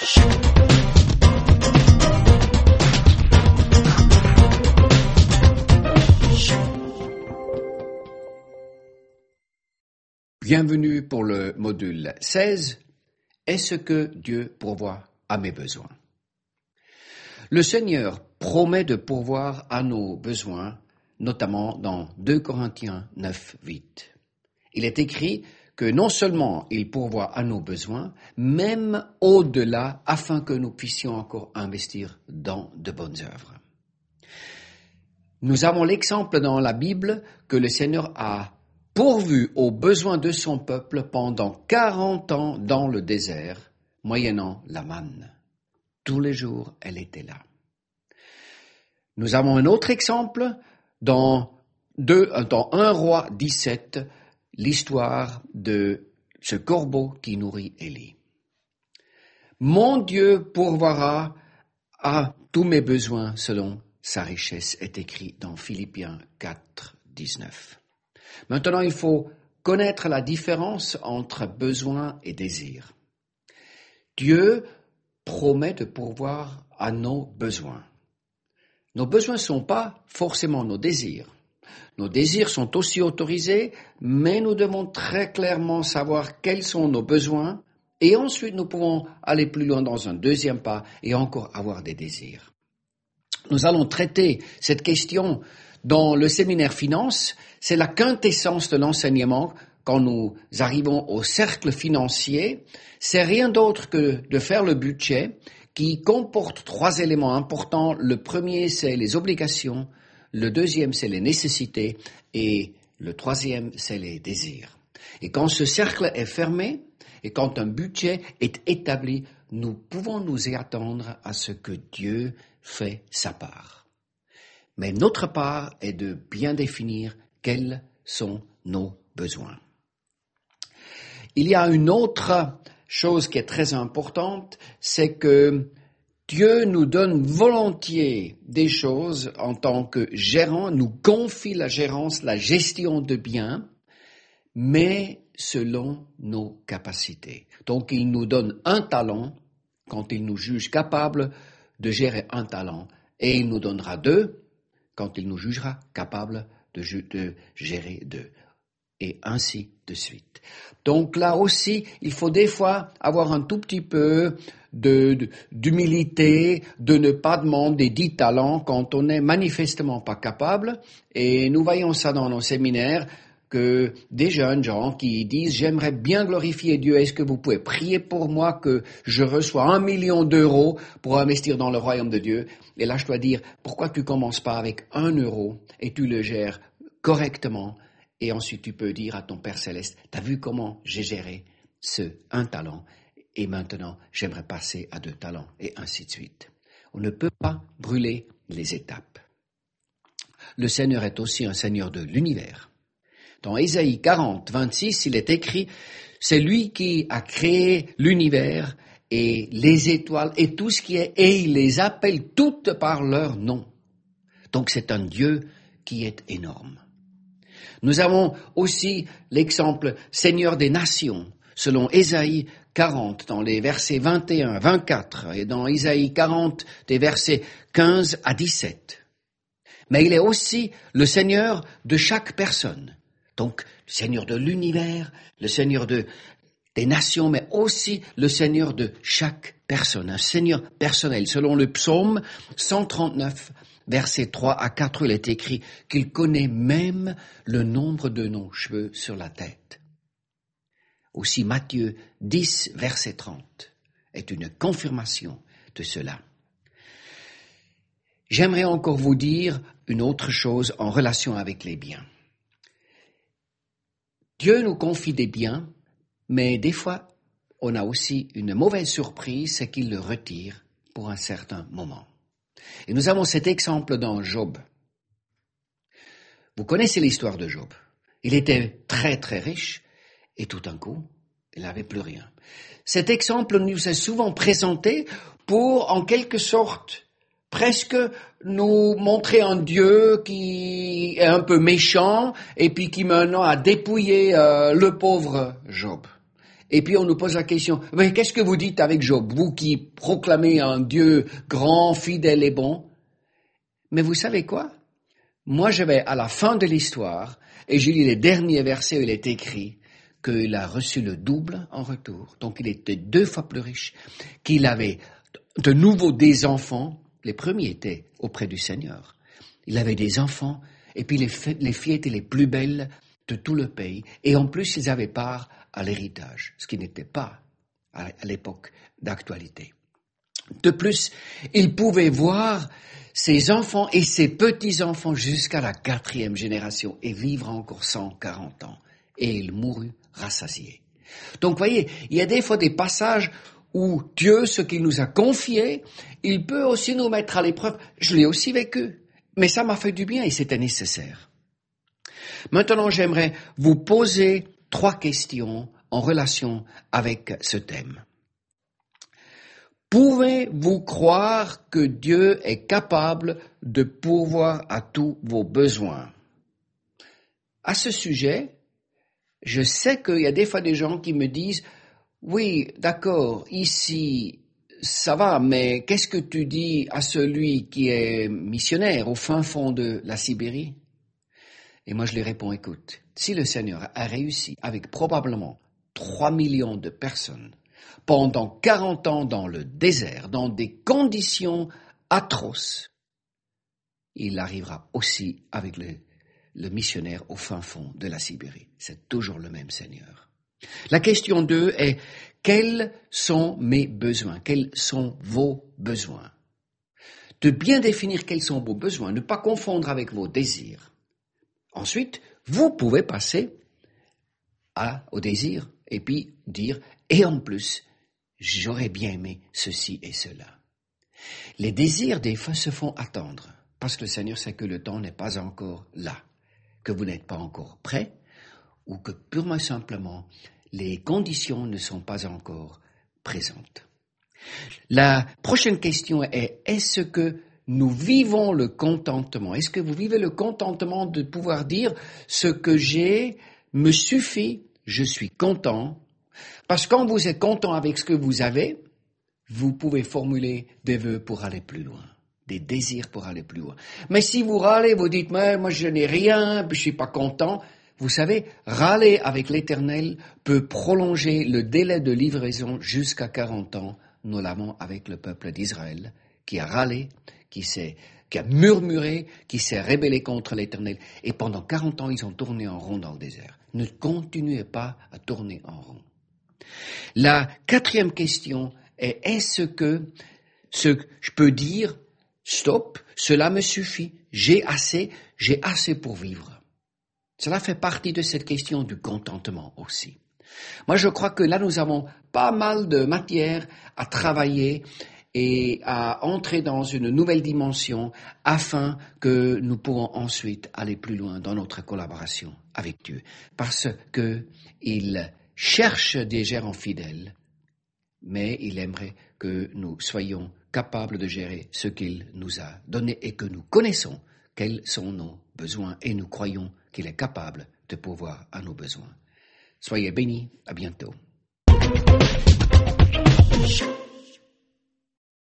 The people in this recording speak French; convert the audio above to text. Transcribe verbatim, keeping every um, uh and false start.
Bienvenue pour le module seize. Est-ce que Dieu pourvoit à mes besoins? Le Seigneur promet de pourvoir à nos besoins, notamment dans deux Corinthiens neuf, huit. Il est écrit que non seulement il pourvoit à nos besoins, même au-delà, afin que nous puissions encore investir dans de bonnes œuvres. Nous avons l'exemple dans la Bible que le Seigneur a pourvu aux besoins de son peuple pendant quarante ans dans le désert, moyennant la manne. Tous les jours, elle était là. Nous avons un autre exemple dans, deux, dans un roi dix-sept, l'histoire de ce corbeau qui nourrit Élie. Mon Dieu pourvoira à tous mes besoins selon sa richesse, est écrit dans Philippiens quatre, dix-neuf. Maintenant, il faut connaître la différence entre besoin et désir. Dieu promet de pourvoir à nos besoins. Nos besoins ne sont pas forcément nos désirs. Nos désirs sont aussi autorisés, mais nous devons très clairement savoir quels sont nos besoins et ensuite nous pouvons aller plus loin dans un deuxième pas et encore avoir des désirs. Nous allons traiter cette question dans le séminaire finance. C'est la quintessence de l'enseignement quand nous arrivons au cercle financier. C'est rien d'autre que de faire le budget qui comporte trois éléments importants. Le premier, c'est les obligations. Le deuxième, c'est les nécessités. Et le troisième, c'est les désirs. Et quand ce cercle est fermé et quand un budget est établi, nous pouvons nous y attendre à ce que Dieu fait sa part. Mais notre part est de bien définir quels sont nos besoins. Il y a une autre chose qui est très importante, c'est que Dieu nous donne volontiers des choses en tant que gérant, nous confie la gérance, la gestion de biens, mais selon nos capacités. Donc il nous donne un talent quand il nous juge capables de gérer un talent, et il nous donnera deux quand il nous jugera capables de, de gérer deux, et ainsi de suite. Donc là aussi, il faut des fois avoir un tout petit peu de, de, d'humilité, de ne pas demander dix talents quand on n'est manifestement pas capable, et nous voyons ça dans nos séminaires, que des jeunes gens qui disent « J'aimerais bien glorifier Dieu, est-ce que vous pouvez prier pour moi que je reçois un million d'euros pour investir dans le royaume de Dieu ?» Et là, je dois dire « Pourquoi tu commences pas avec un euro et tu le gères correctement ?» Et ensuite, tu peux dire à ton Père Céleste « T'as vu comment j'ai géré ce un talent et maintenant, j'aimerais passer à deux talents, et ainsi de suite. » On ne peut pas brûler les étapes. Le Seigneur est aussi un Seigneur de l'univers. Dans Ésaïe quarante, vingt-six, il est écrit « C'est lui qui a créé l'univers et les étoiles et tout ce qui est, et il les appelle toutes par leur nom. » Donc c'est un Dieu qui est énorme. Nous avons aussi l'exemple « Seigneur des nations » selon Ésaïe quarante, dans les versets vingt et un, vingt-quatre, et dans Ésaïe quarante, des versets quinze à dix-sept. Mais il est aussi le Seigneur de chaque personne. Donc, le Seigneur de l'univers, le Seigneur de, des nations, mais aussi le Seigneur de chaque personne, un Seigneur personnel. Selon le psaume cent trente-neuf, versets trois à quatre, il est écrit qu'il connaît même le nombre de nos cheveux sur la tête. Aussi Matthieu dix, verset trente, est une confirmation de cela. J'aimerais encore vous dire une autre chose en relation avec les biens. Dieu nous confie des biens, mais des fois, on a aussi une mauvaise surprise, c'est qu'il le retire pour un certain moment. Et nous avons cet exemple dans Job. Vous connaissez l'histoire de Job. Il était très très riche et tout d'un coup, il n'avait plus rien. Cet exemple nous est souvent présenté pour, en quelque sorte, presque nous montrer un Dieu qui est un peu méchant et puis qui maintenant a dépouillé euh, le pauvre Job. Et puis on nous pose la question, mais qu'est-ce que vous dites avec Job, vous qui proclamez un Dieu grand, fidèle et bon? Mais vous savez quoi? Moi je vais à la fin de l'histoire et je lis les derniers versets où il est écrit qu'il a reçu le double en retour. Donc il était deux fois plus riche, qu'il avait de nouveau des enfants. Les premiers étaient auprès du Seigneur. Il avait des enfants et puis les, les filles étaient les plus belles de tout le pays. Et en plus ils avaient part à l'héritage, ce qui n'était pas à l'époque d'actualité. De plus, il pouvait voir ses enfants et ses petits-enfants jusqu'à la quatrième génération et vivre encore cent quarante ans. Et il mourut rassasié. Donc, voyez, il y a des fois des passages où Dieu, ce qu'il nous a confié, il peut aussi nous mettre à l'épreuve. Je l'ai aussi vécu, mais ça m'a fait du bien et c'était nécessaire. Maintenant, j'aimerais vous poser trois questions en relation avec ce thème. Pouvez-vous croire que Dieu est capable de pourvoir à tous vos besoins? À ce sujet, je sais qu'il y a des fois des gens qui me disent « Oui, d'accord, ici, ça va, mais qu'est-ce que tu dis à celui qui est missionnaire au fin fond de la Sibérie ?» Et moi, je lui réponds « Écoute, si le Seigneur a réussi avec probablement trois millions de personnes pendant quarante ans dans le désert, dans des conditions atroces, il arrivera aussi avec le, le missionnaire au fin fond de la Sibérie. C'est toujours le même Seigneur. La question deux est, quels sont mes besoins? Quels sont vos besoins? De bien définir quels sont vos besoins, ne pas confondre avec vos désirs. Ensuite, vous pouvez passer à, au désir et puis dire, et en plus, j'aurais bien aimé ceci et cela. Les désirs, des fois, se font attendre, parce que le Seigneur sait que le temps n'est pas encore là, que vous n'êtes pas encore prêt, ou que purement simplement, les conditions ne sont pas encore présentes. La prochaine question est, est-ce que nous vivons le contentement? Est-ce que vous vivez le contentement de pouvoir dire, ce que j'ai me suffit, je suis content? Parce que quand vous êtes content avec ce que vous avez, vous pouvez formuler des vœux pour aller plus loin, des désirs pour aller plus loin. Mais si vous râlez, vous dites, mais moi je n'ai rien, je suis pas content, vous savez, râler avec l'Éternel peut prolonger le délai de livraison jusqu'à quarante ans. Nous l'avons avec le peuple d'Israël, qui a râlé, qui s'est, qui a murmuré, qui s'est rébellé contre l'Éternel. Et pendant quarante ans, ils ont tourné en rond dans le désert. Ne continuez pas à tourner en rond. La quatrième question est, est-ce que ce que je peux dire, stop, cela me suffit, j'ai assez, j'ai assez pour vivre. Cela fait partie de cette question du contentement aussi. Moi, je crois que là, nous avons pas mal de matière à travailler et à entrer dans une nouvelle dimension afin que nous pourrons ensuite aller plus loin dans notre collaboration avec Dieu. Parce que il cherche des gérants fidèles, mais il aimerait que nous soyons capables de gérer ce qu'il nous a donné et que nous connaissons quels sont nos besoins et nous croyons qu'il est capable de pourvoir à nos besoins. Soyez bénis, à bientôt.